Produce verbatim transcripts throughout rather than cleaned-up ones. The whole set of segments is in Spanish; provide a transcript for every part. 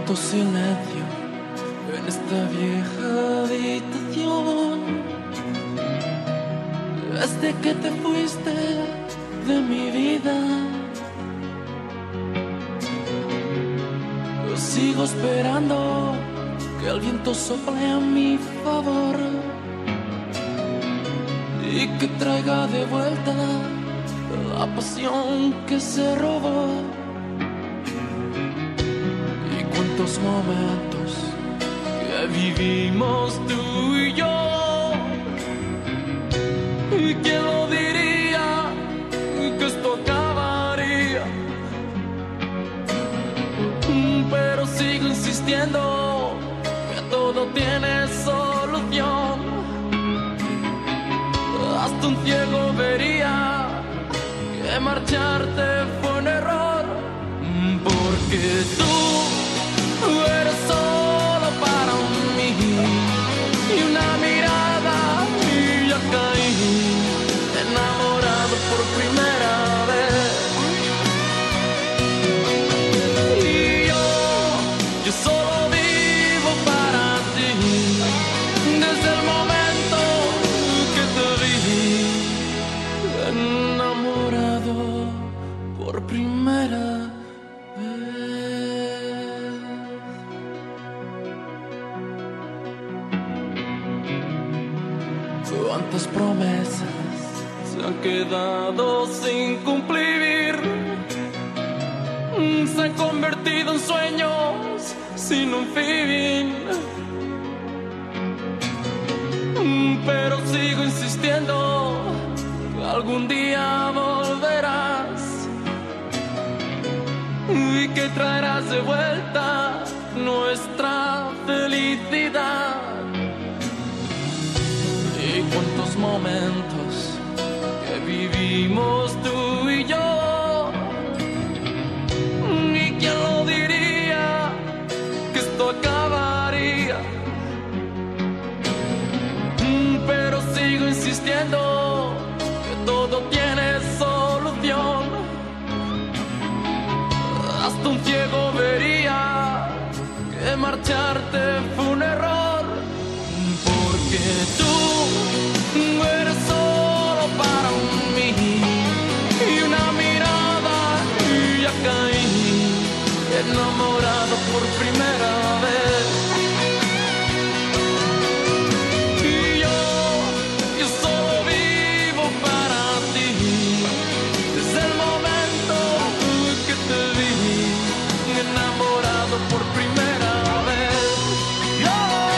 Cuánto silencio en esta vieja habitación. Desde que te fuiste de mi vida, yo sigo esperando que el viento sople a mi favor y que traiga de vuelta la pasión que se robó. Y cuántos momentos que vivimos tú y yo, y quién lo diría que esto acabaría. Pero sigo insistiendo que todo tiene solución. Hasta un ciego vería que marcharte fue un error, porque tú eres solo para mí, y una mirada y ya caí enamorado por primera vez. Y yo, yo solo vivo para ti, desde el momento que te vi enamorado por primera vez. Cuántas promesas se han quedado sin cumplir, se han convertido en sueños sin un fin. Pero sigo insistiendo que algún día volverás y que traerás de vuelta nuestra felicidad. Y cuántos momentos que vivimos tú y yo, y quién lo diría que esto acabaría. Pero sigo insistiendo que todo tiene solución. Hasta un ciego vería que marcharte fue un error, porque tú eres solo para mí, y una mirada y ya caí enamorado por primera vez. Y yo, yo solo vivo para ti, desde el momento que te vi enamorado por primera vez. Yo,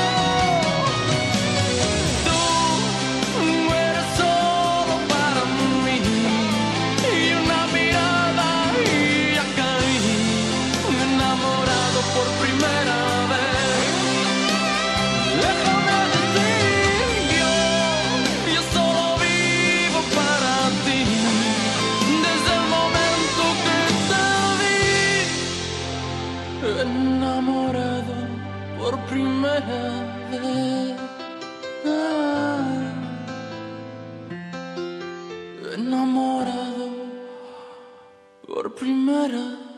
tú eres solo para mí, y una mirada y ya caí enamorado por primera vez. Déjame decir, yo, yo solo vivo para ti, desde el momento que te vi enamorado por primera vez. Ah, enamorado por primera vez.